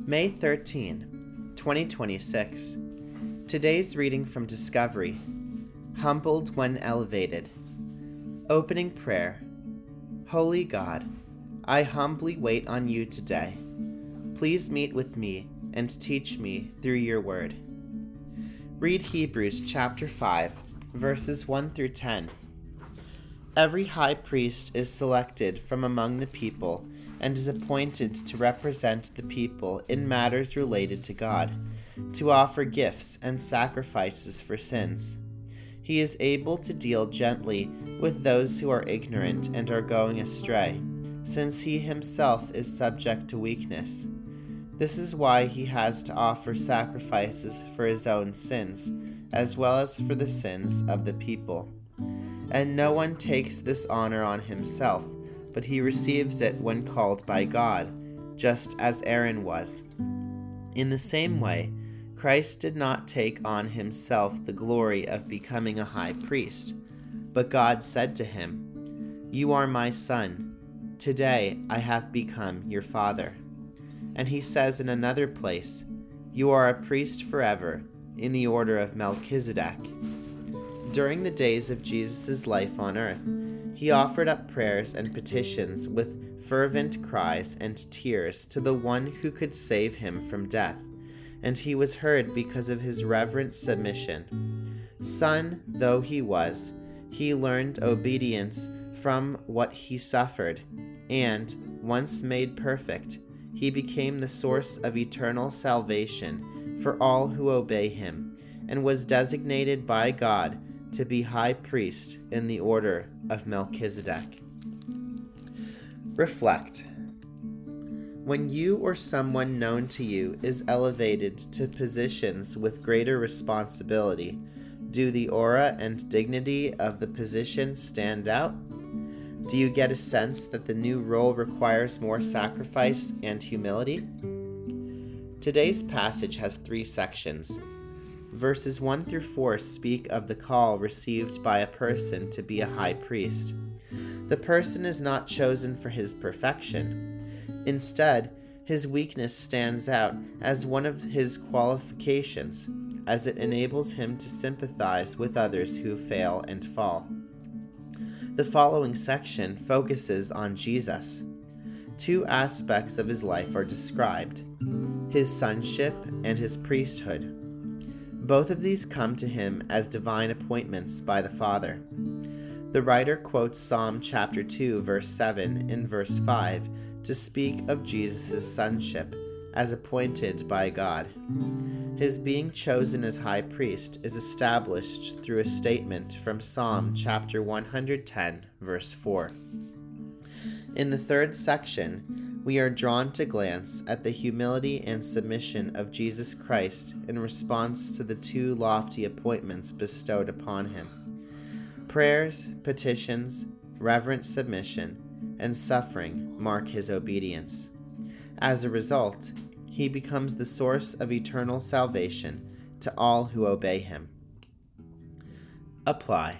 May 13, 2026. Today's reading from Discovery, Humbled when Elevated. Opening prayer. Holy God, I humbly wait on you today. Please meet with me and teach me through your word. Read Hebrews chapter 5, verses 1 through 10. Every high priest is selected from among the people and is appointed to represent the people in matters related to God, to offer gifts and sacrifices for sins. He is able to deal gently with those who are ignorant and are going astray, since he himself is subject to weakness. This is why he has to offer sacrifices for his own sins, as well as for the sins of the people. And no one takes this honor on himself, but he receives it when called by God, just as Aaron was. In the same way, Christ did not take on himself the glory of becoming a high priest, but God said to him, "You are my son. Today I have become your father." And he says in another place, "You are a priest forever, in the order of Melchizedek." During the days of Jesus' life on earth, he offered up prayers and petitions with fervent cries and tears to the one who could save him from death, and he was heard because of his reverent submission. Son though he was, he learned obedience from what he suffered, and, once made perfect, he became the source of eternal salvation for all who obey him, and was designated by God to be high priest in the order of Melchizedek. Reflect. When you or someone known to you is elevated to positions with greater responsibility, do the aura and dignity of the position stand out? Do you get a sense that the new role requires more sacrifice and humility? Today's passage has 3 sections. Verses 1 through 4 speak of the call received by a person to be a high priest. The person is not chosen for his perfection. Instead, his weakness stands out as one of his qualifications, as it enables him to sympathize with others who fail and fall. The following section focuses on Jesus. 2 aspects of his life are described: his sonship and his priesthood. Both of these come to him as divine appointments by the Father. The writer quotes Psalm chapter 2, verse 7 and verse 5 to speak of Jesus' sonship as appointed by God. His being chosen as high priest is established through a statement from Psalm chapter 110, verse 4. In the 3rd section, we are drawn to glance at the humility and submission of Jesus Christ in response to the 2 lofty appointments bestowed upon him. Prayers, petitions, reverent submission, and suffering mark his obedience. As a result, he becomes the source of eternal salvation to all who obey him. Apply.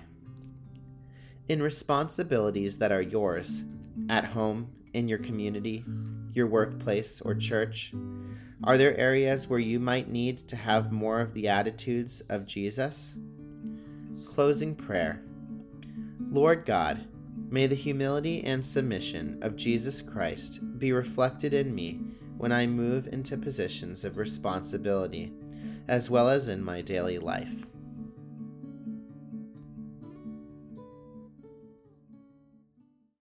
In responsibilities that are yours, at home, in your community, your workplace, or church, are there areas where you might need to have more of the attitudes of Jesus? Closing prayer. Lord God, may the humility and submission of Jesus Christ be reflected in me when I move into positions of responsibility, as well as in my daily life.